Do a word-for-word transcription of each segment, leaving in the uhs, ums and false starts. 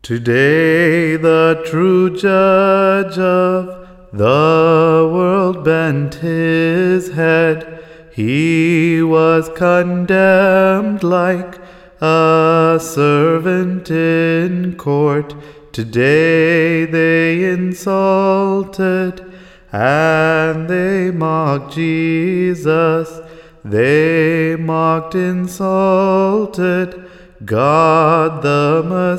Today the true judge of the world bent his head. He was condemned like a servant in court. Today they insulted and they mocked Jesus. They mocked, insulted God the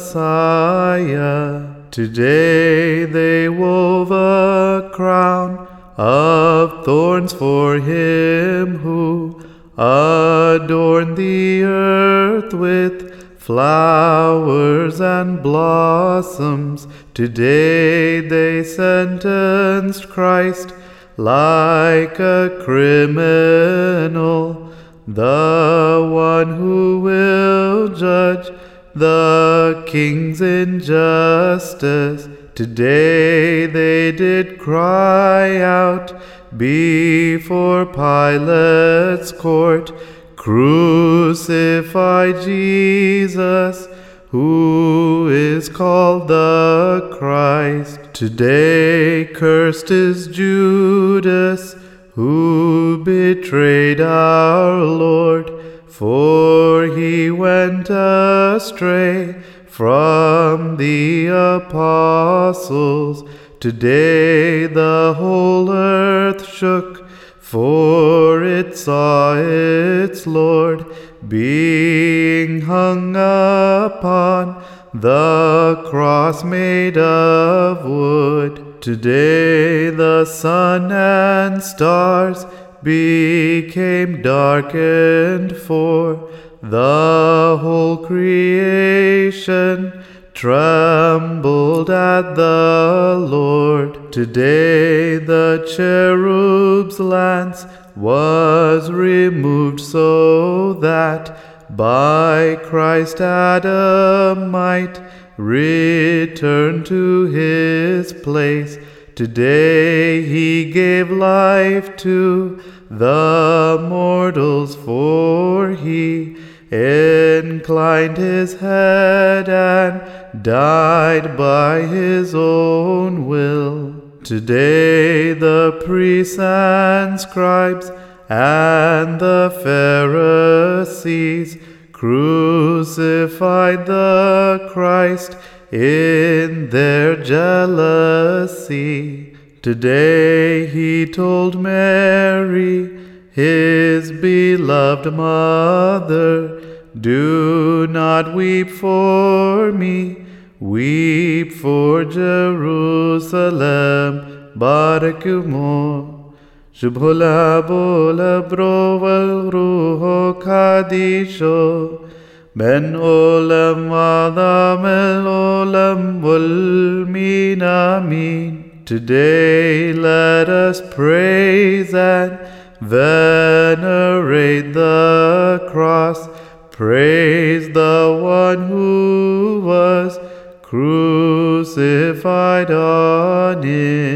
Messiah. Today they wove a crown of thorns for him who adorned the earth with flowers and blossoms. Today they sentenced Christ like a criminal, the one who will judge the king's injustice. Today they did cry out before Pilate's court, "Crucify Jesus, who is called the Christ." Today cursed is Judas, who betrayed our Lord, for he went astray from the apostles. Today the whole earth shook, for it saw its Lord being hung upon the cross made of wood. Today the sun and stars became darkened, for the whole creation trembled at the Lord. Today the cherub's lance was removed, so that by Christ Adam might return to his place. Today he gave life to the mortals, for he inclined his head and died by his own will. Today the priests and scribes and the Pharisees crucified the Christ in their jealousy. Today he told Mary, his beloved mother, "Do not weep for me, weep for Jerusalem." Barakumo. Shubhola bola broval ruho kadisho. Ben olam adam el olam wal min amin. Today let us praise and venerate the cross. Praise the one who was crucified on it.